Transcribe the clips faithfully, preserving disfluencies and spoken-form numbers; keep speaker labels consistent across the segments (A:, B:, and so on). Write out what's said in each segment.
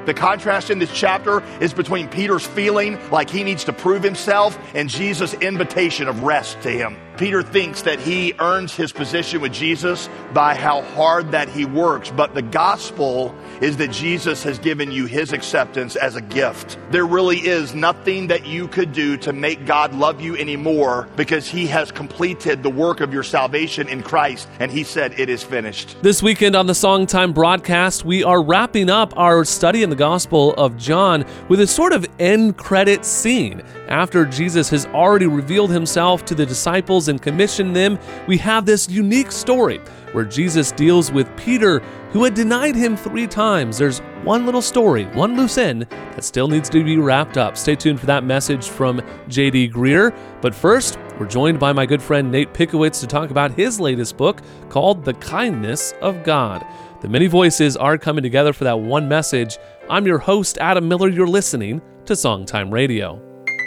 A: The contrast in this chapter is between Peter's feeling like he needs to prove himself and Jesus' invitation of rest to him. Peter thinks that he earns his position with Jesus by how hard that he works, but the gospel is that Jesus has given you his acceptance as a gift. There really is nothing that you could do to make God love you anymore because he has completed the work of your salvation in Christ, and he said it is finished.
B: This weekend on the Songtime broadcast, we are wrapping up our study in the Gospel of John with a sort of end credit scene. After Jesus has already revealed himself to the disciples and commissioned them, we have this unique story where Jesus deals with Peter, who had denied him three times. There's one little story, one loose end, that still needs to be wrapped up. Stay tuned for that message from J D Greear. But first, we're joined by my good friend Nate Pickowitz to talk about his latest book called The Kindness of God. The many voices are coming together for that one message. I'm your host, Adam Miller. You're listening to Songtime Radio.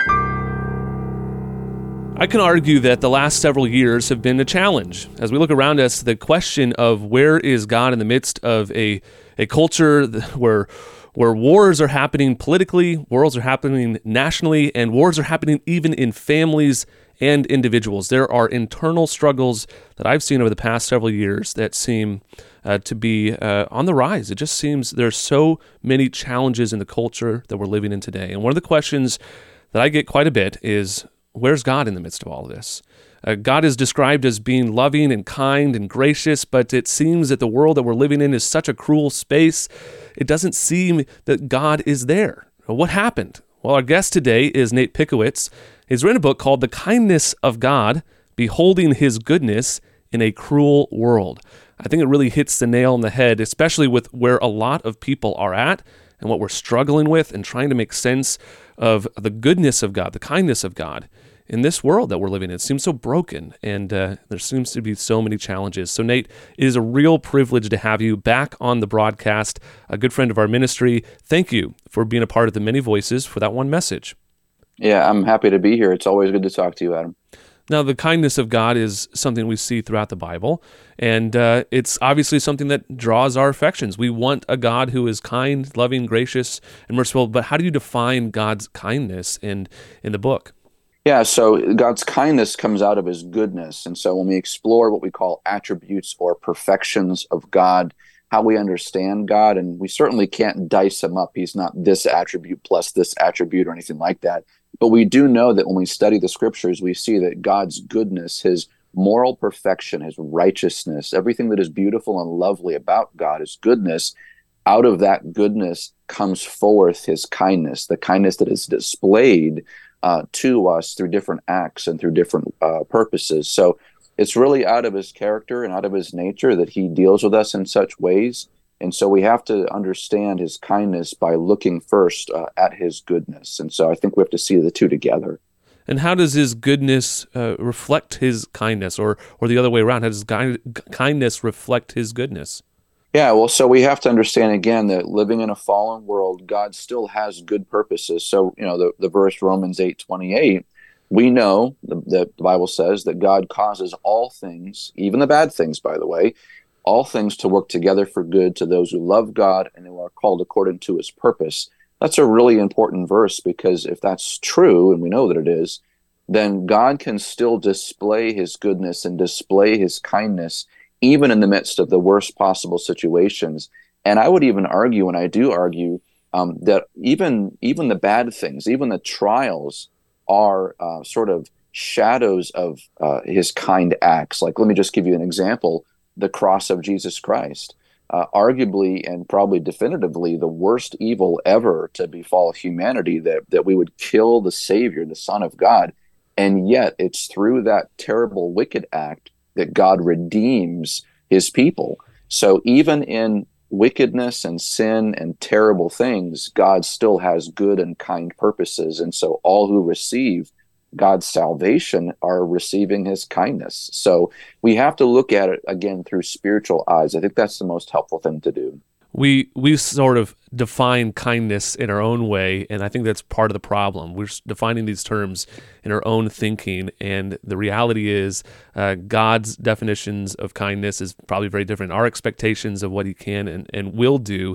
B: I can argue that the last several years have been a challenge. As we look around us, the question of where is God in the midst of a, a culture where where wars are happening politically, wars are happening nationally, and wars are happening even in families and individuals. There are internal struggles that I've seen over the past several years that seem uh, to be uh, on the rise. It just seems there's so many challenges in the culture that we're living in today. And one of the questions that I get quite a bit is, where's God in the midst of all of this? Uh, God is described as being loving and kind and gracious, but it seems that the world that we're living in is such a cruel space. It doesn't seem that God is there. What happened? Well, our guest today is Nate Pickowitz. He's written a book called The Kindness of God, Beholding His Goodness in a Cruel World. I think it really hits the nail on the head, especially with where a lot of people are at and what we're struggling with and trying to make sense of the goodness of God, the kindness of God in this world that we're living in. It seems so broken, and uh, there seems to be so many challenges. So Nate, it is a real privilege to have you back on the broadcast, a good friend of our ministry. Thank you for being a part of the many voices for that one message.
C: Yeah, I'm happy to be here. It's always good to talk to you, Adam.
B: Now, the kindness of God is something we see throughout the Bible, and uh, it's obviously something that draws our affections. We want a God who is kind, loving, gracious, and merciful, but how do you define God's kindness in, in the book?
C: Yeah, so God's kindness comes out of his goodness, and so when we explore what we call attributes or perfections of God, how we understand God, and we certainly can't dice him up. He's not this attribute plus this attribute or anything like that. But we do know that when we study the scriptures, we see that God's goodness, his moral perfection, his righteousness, everything that is beautiful and lovely about God, his goodness, out of that goodness comes forth his kindness, the kindness that is displayed uh, to us through different acts and through different uh, purposes. So it's really out of his character and out of his nature that he deals with us in such ways. And so we have to understand his kindness by looking first uh, at his goodness. And so I think we have to see the two together.
B: And how does his goodness uh, reflect his kindness, or or the other way around? How does ki- kindness reflect his goodness?
C: Yeah, well, so we have to understand again that living in a fallen world, God still has good purposes. So, you know, the, the verse Romans eight twenty-eight, we know, the, the Bible says, that God causes all things, even the bad things, by the way, all things to work together for good to those who love God and who are called according to his purpose. That's a really important verse, because if that's true, and we know that it is, then God can still display his goodness and display his kindness even in the midst of the worst possible situations. And I would even argue, and I do argue, um, that even even the bad things, even the trials, are uh, sort of shadows of uh, his kind acts. Like, let me just give you an example. The cross of Jesus Christ, uh, arguably and probably definitively the worst evil ever to befall humanity, that, that we would kill the Savior, the Son of God. And yet it's through that terrible, wicked act that God redeems his people. So even in wickedness and sin and terrible things, God still has good and kind purposes. And so all who receive God's salvation are receiving his kindness. So we have to look at it again through spiritual eyes. I think that's the most helpful thing to do.
B: We we sort of define kindness in our own way, and I think that's part of the problem. We're defining these terms in our own thinking, and the reality is uh, God's definitions of kindness is probably very different. Our expectations of what he can and, and will do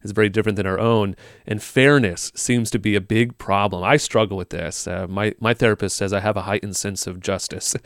B: is very different than our own, and fairness seems to be a big problem. I struggle with this. Uh, my my therapist says I have a heightened sense of justice,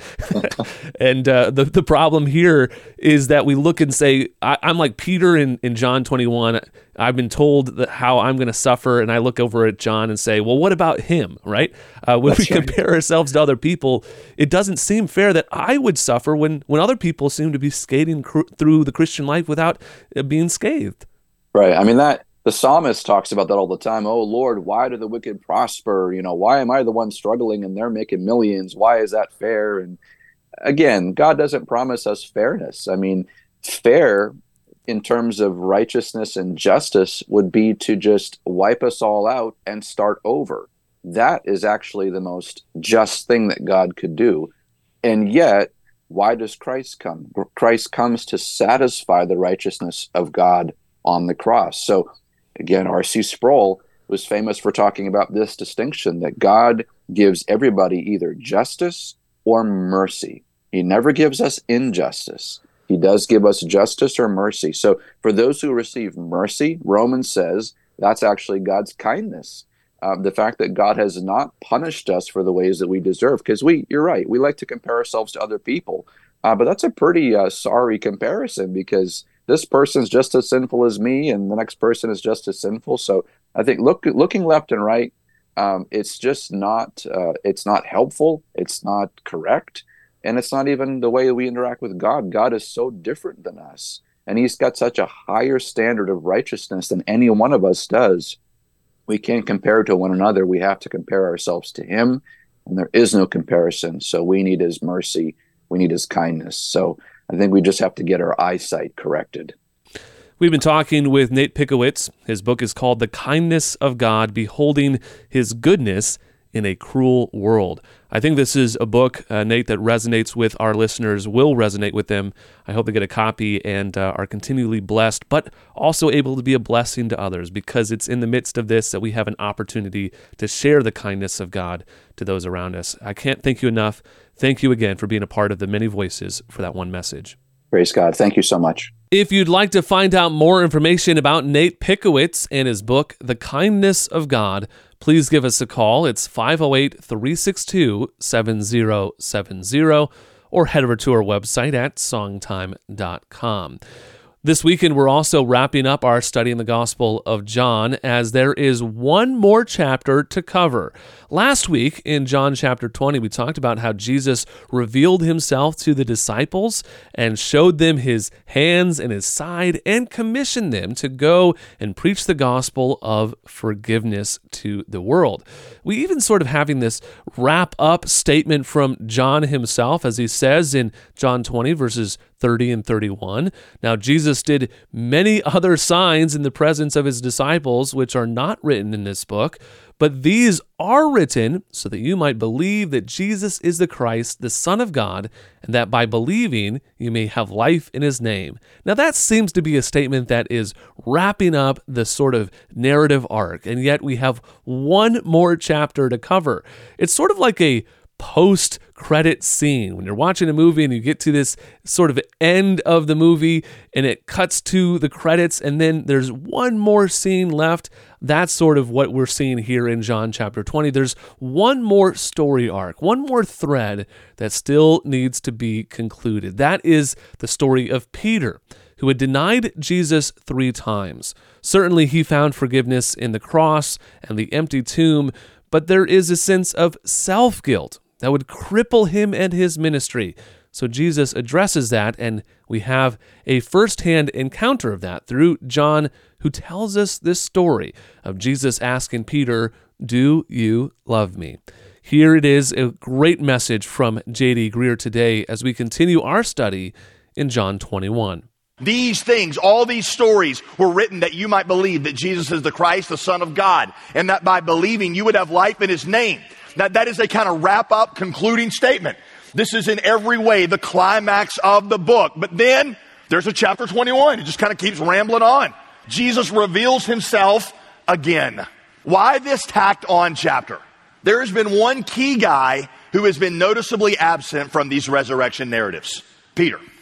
B: and uh, the the problem here is that we look and say, I, I'm like Peter in, in John twenty-one. I've been told that how I'm going to suffer, and I look over at John and say, well, what about him, right? Uh, when That's we right. compare ourselves to other people, it doesn't seem fair that I would suffer when, when other people seem to be skating cr- through the Christian life without uh, being scathed.
C: Right. I mean, that the psalmist talks about that all the time. Oh, Lord, why do the wicked prosper? You know, why am I the one struggling and they're making millions? Why is that fair? And again, God doesn't promise us fairness. I mean, fair in terms of righteousness and justice would be to just wipe us all out and start over. That is actually the most just thing that God could do. And yet, why does Christ come? Christ comes to satisfy the righteousness of God on the cross. So again, R C Sproul was famous for talking about this distinction, that God gives everybody either justice or mercy. He never gives us injustice. He does give us justice or mercy. So for those who receive mercy, Romans says that's actually God's kindness. Um, the fact that God has not punished us for the ways that we deserve, because we, you're right, we like to compare ourselves to other people, uh, but that's a pretty uh, sorry comparison, because this person's just as sinful as me, and the next person is just as sinful. So I think look, looking left and right, um, it's just not, uh, it's not helpful, it's not correct. And it's not even the way that we interact with God. God is so different than us. And he's got such a higher standard of righteousness than any one of us does. We can't compare to one another. We have to compare ourselves to him. And there is no comparison. So we need his mercy. We need his kindness. So I think we just have to get our eyesight corrected.
B: We've been talking with Nate Pickowicz. His book is called The Kindness of God, Beholding His Goodness in a Cruel World. I think this is a book, uh, Nate, that resonates with our listeners, will resonate with them. I hope they get a copy and uh, are continually blessed, but also able to be a blessing to others, because it's in the midst of this that we have an opportunity to share the kindness of God to those around us. I can't thank you enough. Thank you again for being a part of the many voices for that one message.
C: Praise God. Thank you so much.
B: If you'd like to find out more information about Nate Pickowicz and his book, The Kindness of God, please give us a call. It's five oh eight, three six two, seven oh seven oh, or head over to our website at songtime dot com. This weekend, we're also wrapping up our study in the Gospel of John, as there is one more chapter to cover. Last week, in John chapter twenty, we talked about how Jesus revealed himself to the disciples and showed them his hands and his side and commissioned them to go and preach the gospel of forgiveness to the world. We even sort of having this wrap-up statement from John himself, as he says in John twenty, verses thirty and thirty-one. Now, Jesus did many other signs in the presence of his disciples, which are not written in this book, but these are written so that you might believe that Jesus is the Christ, the Son of God, and that by believing you may have life in his name. Now, that seems to be a statement that is wrapping up the sort of narrative arc, and yet we have one more chapter to cover. It's sort of like a post-credit scene. When you're watching a movie and you get to this sort of end of the movie and it cuts to the credits and then there's one more scene left, that's sort of what we're seeing here in John chapter twenty. There's one more story arc, one more thread that still needs to be concluded. That is the story of Peter, who had denied Jesus three times. Certainly he found forgiveness in the cross and the empty tomb, but there is a sense of self-guilt that would cripple him and his ministry. So Jesus addresses that, and we have a first-hand encounter of that through John, who tells us this story of Jesus asking Peter, "Do you love me?" Here it is, a great message from J D Greear today as we continue our study in John twenty-one.
A: These things, all these stories were written that you might believe that Jesus is the Christ, the Son of God, and that by believing you would have life in his name. That, that is a kind of wrap-up, concluding statement. This is in every way the climax of the book. But then there's a chapter twenty-one. It just kind of keeps rambling on. Jesus reveals himself again. Why this tacked on chapter? There has been one key guy who has been noticeably absent from these resurrection narratives. Peter.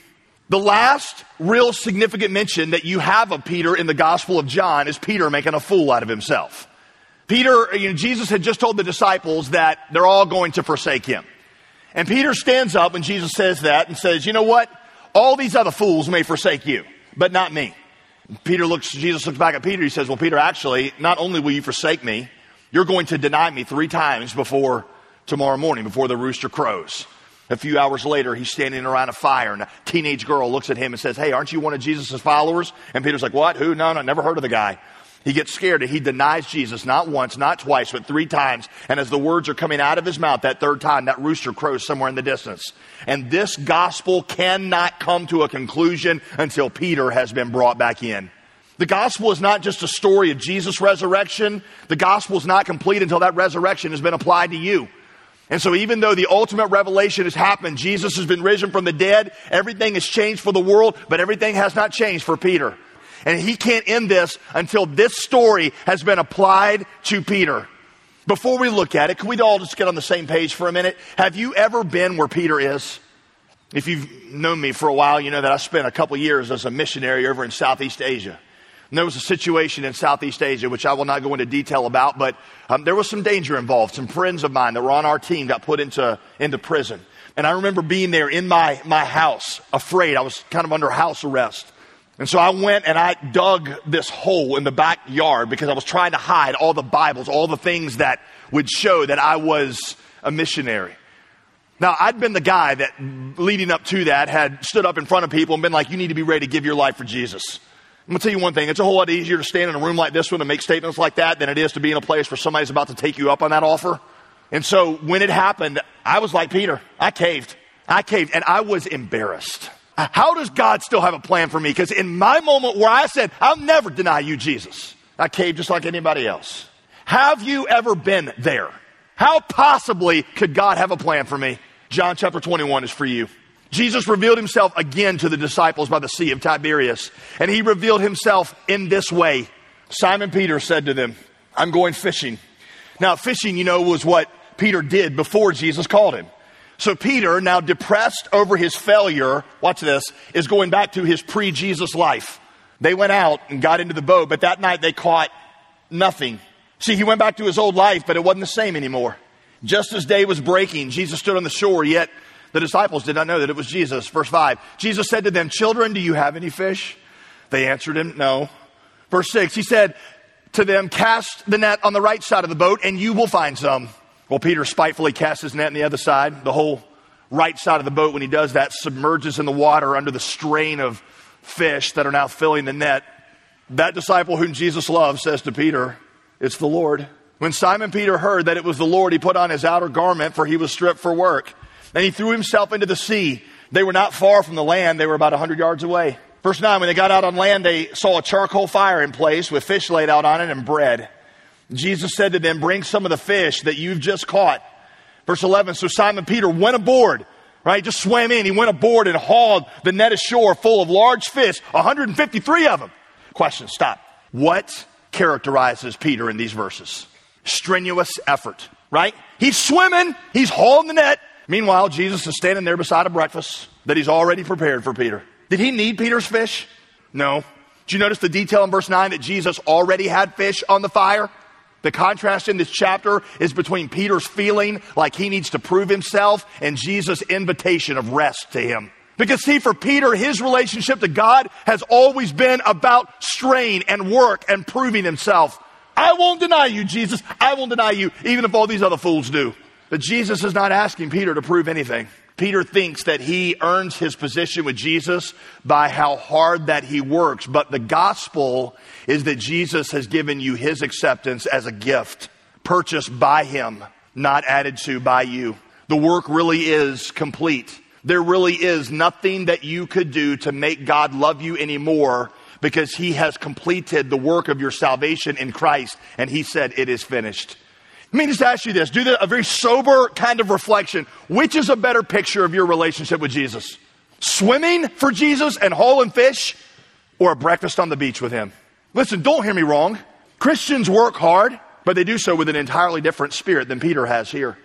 A: The last real significant mention that you have of Peter in the Gospel of John is Peter making a fool out of himself. Peter, you know, Jesus had just told the disciples that they're all going to forsake him. And Peter stands up when Jesus says that and says, you know what? All these other fools may forsake you, but not me. Peter looks, Jesus looks back at Peter. He says, well, Peter, actually, not only will you forsake me, you're going to deny me three times before tomorrow morning, before the rooster crows. A few hours later, he's standing around a fire, and a teenage girl looks at him and says, hey, aren't you one of Jesus' followers? And Peter's like, what? Who? No, no, never heard of the guy. He gets scared, and he denies Jesus not once, not twice, but three times. And as the words are coming out of his mouth that third time, that rooster crows somewhere in the distance. And this gospel cannot come to a conclusion until Peter has been brought back in. The gospel is not just a story of Jesus' resurrection. The gospel is not complete until that resurrection has been applied to you. And so even though the ultimate revelation has happened, Jesus has been risen from the dead, everything has changed for the world, but everything has not changed for Peter. And he can't end this until this story has been applied to Peter. Before we look at it, can we all just get on the same page for a minute? Have you ever been where Peter is? If you've known me for a while, you know that I spent a couple years as a missionary over in Southeast Asia. And there was a situation in Southeast Asia, which I will not go into detail about, but um, there was some danger involved. Some friends of mine that were on our team got put into, into prison. And I remember being there in my, my house, afraid. I was kind of under house arrest. And so I went and I dug this hole in the backyard because I was trying to hide all the Bibles, all the things that would show that I was a missionary. Now, I'd been the guy that, leading up to that, had stood up in front of people and been like, you need to be ready to give your life for Jesus. I'm going to tell you one thing. It's a whole lot easier to stand in a room like this one and make statements like that than it is to be in a place where somebody's about to take you up on that offer. And so when it happened, I was like Peter. I caved. I caved, and I was embarrassed. How does God still have a plan for me? Because in my moment where I said, I'll never deny you, Jesus, I caved just like anybody else. Have you ever been there? How possibly could God have a plan for me? John chapter twenty-one is for you. Jesus revealed himself again to the disciples by the Sea of Tiberias. And he revealed himself in this way. Simon Peter said to them, I'm going fishing. Now, fishing, you know, was what Peter did before Jesus called him. So Peter, now depressed over his failure, watch this, is going back to his pre-Jesus life. They went out and got into the boat, but that night they caught nothing. See, he went back to his old life, but it wasn't the same anymore. Just as day was breaking, Jesus stood on the shore, yet the disciples did not know that it was Jesus. Verse five, Jesus said to them, children, do you have any fish? They answered him, no. Verse six, he said to them, cast the net on the right side of the boat and you will find some. Well, Peter spitefully casts his net on the other side. The whole right side of the boat, when he does that, submerges in the water under the strain of fish that are now filling the net. That disciple whom Jesus loved says to Peter, it's the Lord. When Simon Peter heard that it was the Lord, he put on his outer garment, for he was stripped for work. And he threw himself into the sea. They were not far from the land. They were about one hundred yards away. Verse nine, when they got out on land, they saw a charcoal fire in place with fish laid out on it and bread. Jesus said to them, bring some of the fish that you've just caught. Verse eleven, so Simon Peter went aboard, right? Just swam in. He went aboard and hauled the net ashore full of large fish, one hundred fifty-three of them. Question, stop. What characterizes Peter in these verses? Strenuous effort, right? He's swimming. He's hauling the net. Meanwhile, Jesus is standing there beside a breakfast that he's already prepared for Peter. Did he need Peter's fish? No. Did you notice the detail in verse nine that Jesus already had fish on the fire? The contrast in this chapter is between Peter's feeling like he needs to prove himself and Jesus' invitation of rest to him. Because see, for Peter, his relationship to God has always been about strain and work and proving himself. I won't deny you, Jesus. I won't deny you, even if all these other fools do. But Jesus is not asking Peter to prove anything. Peter thinks that he earns his position with Jesus by how hard that he works. But the gospel is that Jesus has given you his acceptance as a gift, purchased by him, not added to by you. The work really is complete. There really is nothing that you could do to make God love you anymore, because he has completed the work of your salvation in Christ. And he said, it is finished. Let me just ask you this. Do the, a very sober kind of reflection. Which is a better picture of your relationship with Jesus? Swimming for Jesus and hauling fish, or a breakfast on the beach with him? Listen, don't hear me wrong. Christians work hard, but they do so with an entirely different spirit than Peter has here.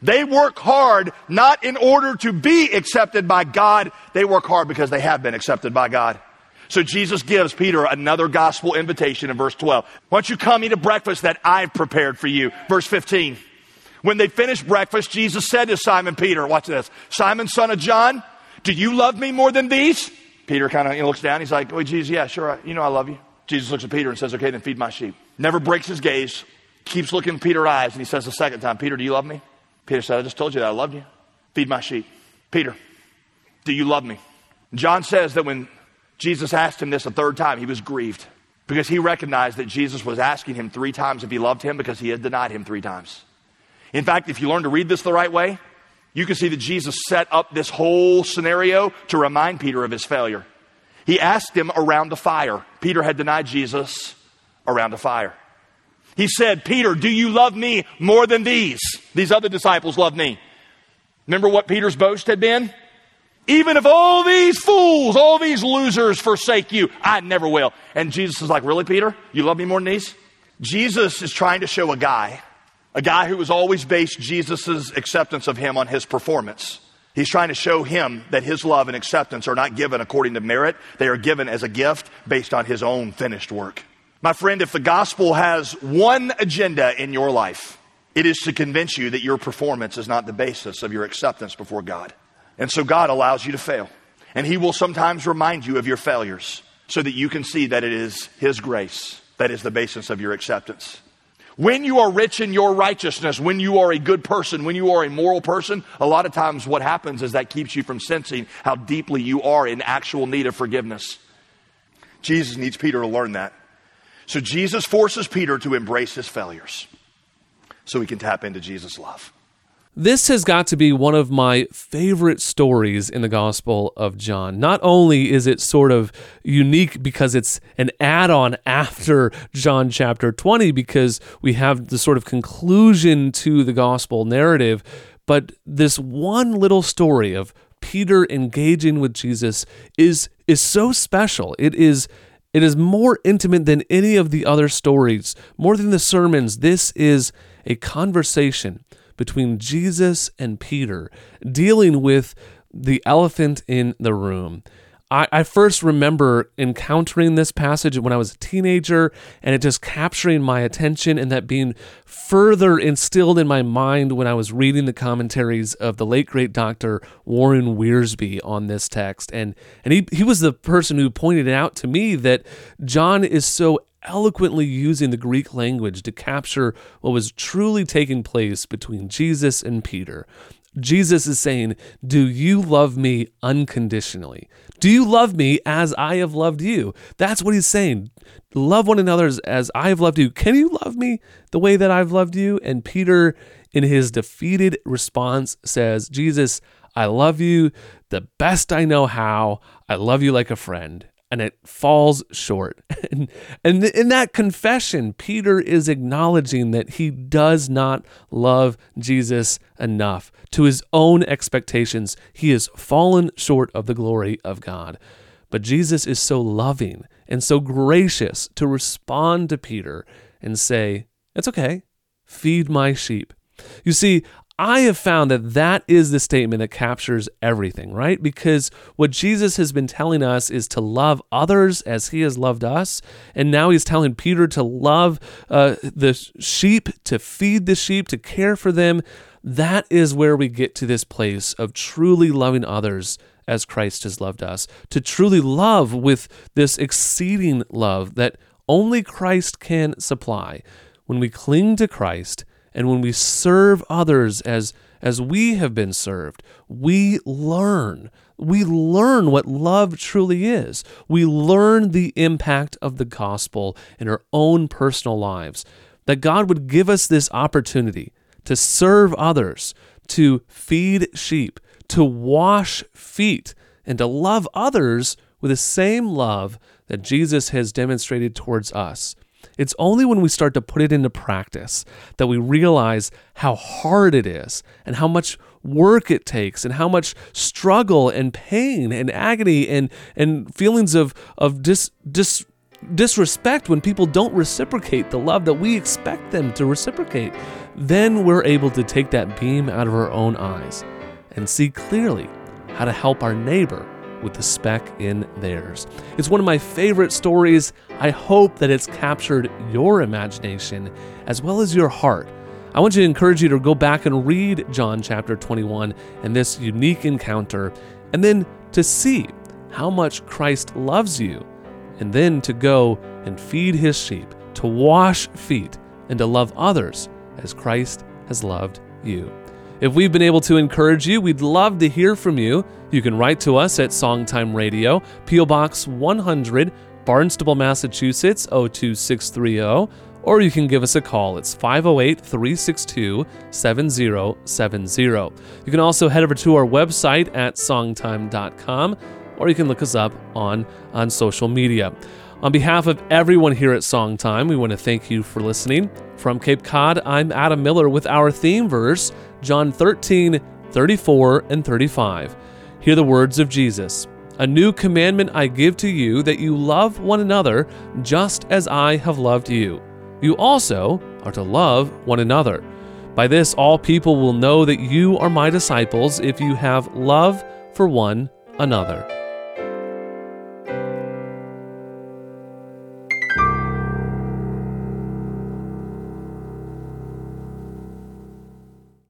A: They work hard not in order to be accepted by God. They work hard because they have been accepted by God. So Jesus gives Peter another gospel invitation in verse twelve. Why don't you come eat a breakfast that I've prepared for you? Verse fifteen. When they finished breakfast, Jesus said to Simon Peter, watch this, Simon, son of John, do you love me more than these? Peter kind of you know, looks down. He's like, oh, Jesus, yeah, sure. You know I love you. Jesus looks at Peter and says, okay, then feed my sheep. Never breaks his gaze. Keeps looking in Peter's eyes. And he says the second time, Peter, do you love me? Peter said, I just told you that I loved you. Feed my sheep. Peter, do you love me? John says that when Jesus asked him this a third time, he was grieved because he recognized that Jesus was asking him three times if he loved him because he had denied him three times. In fact, if you learn to read this the right way, you can see that Jesus set up this whole scenario to remind Peter of his failure. He asked him around the fire. Peter had denied Jesus around the fire. He said, Peter, do you love me more than these? These other disciples love me. Remember what Peter's boast had been? Even if all these fools, all these losers forsake you, I never will. And Jesus is like, really, Peter? You love me more than these? Jesus is trying to show a guy, a guy who has always based Jesus' acceptance of him on his performance. He's trying to show him that his love and acceptance are not given according to merit. They are given as a gift based on his own finished work. My friend, if the gospel has one agenda in your life, it is to convince you that your performance is not the basis of your acceptance before God. And so God allows you to fail. And he will sometimes remind you of your failures so that you can see that it is his grace that is the basis of your acceptance. When you are rich in your righteousness, when you are a good person, when you are a moral person, a lot of times what happens is that keeps you from sensing how deeply you are in actual need of forgiveness. Jesus needs Peter to learn that. So Jesus forces Peter to embrace his failures so he can tap into Jesus' love.
B: This has got to be one of my favorite stories in the Gospel of John. Not only is it sort of unique because it's an add-on after John chapter twenty, because we have the sort of conclusion to the Gospel narrative, but this one little story of Peter engaging with Jesus is is so special. It is it is more intimate than any of the other stories, more than the sermons. This is a conversation between Jesus and Peter, dealing with the elephant in the room. I, I first remember encountering this passage when I was a teenager, and it just capturing my attention, and that being further instilled in my mind when I was reading the commentaries of the late great Doctor Warren Wiersbe on this text. And and he, he was the person who pointed out to me that John is so eloquently using the Greek language to capture what was truly taking place between Jesus and Peter. Jesus is saying, do you love me unconditionally? Do you love me as I have loved you? That's what he's saying. Love one another as I have loved you. Can you love me the way that I've loved you? And Peter, in his defeated response, says, Jesus, I love you the best I know how. I love you like a friend. And it falls short. And, and in that confession, Peter is acknowledging that he does not love Jesus enough. To his own expectations, he has fallen short of the glory of God. But Jesus is so loving and so gracious to respond to Peter and say, it's okay, feed my sheep. You see, I have found that that is the statement that captures everything, right? Because what Jesus has been telling us is to love others as he has loved us. And now he's telling Peter to love uh, the sheep, to feed the sheep, to care for them. That is where we get to this place of truly loving others as Christ has loved us, to truly love with this exceeding love that only Christ can supply. When we cling to Christ, and when we serve others as, as we have been served, we learn. We learn what love truly is. We learn the impact of the gospel in our own personal lives. That God would give us this opportunity to serve others, to feed sheep, to wash feet, and to love others with the same love that Jesus has demonstrated towards us. It's only when we start to put it into practice that we realize how hard it is and how much work it takes and how much struggle and pain and agony and, and feelings of, of dis, dis, disrespect, when people don't reciprocate the love that we expect them to reciprocate, then we're able to take that beam out of our own eyes and see clearly how to help our neighbor with the speck in theirs. It's one of my favorite stories. I hope that it's captured your imagination as well as your heart. I want to encourage you to go back and read John chapter twenty-one and this unique encounter, and then to see how much Christ loves you, and then to go and feed his sheep, to wash feet, and to love others as Christ has loved you. If we've been able to encourage you, we'd love to hear from you. You can write to us at Songtime Radio, P O Box one hundred, Barnstable, Massachusetts, oh two six three oh, or you can give us a call. It's five oh eight, three six two, seven oh seven oh. You can also head over to our website at songtime dot com, or you can look us up on, on social media. On behalf of everyone here at Songtime, we want to thank you for listening. From Cape Cod, I'm Adam Miller with our theme verse, John thirteen, thirty-four and thirty-five. Hear the words of Jesus. A new commandment I give to you, that you love one another just as I have loved you. You also are to love one another. By this, all people will know that you are my disciples, if you have love for one another.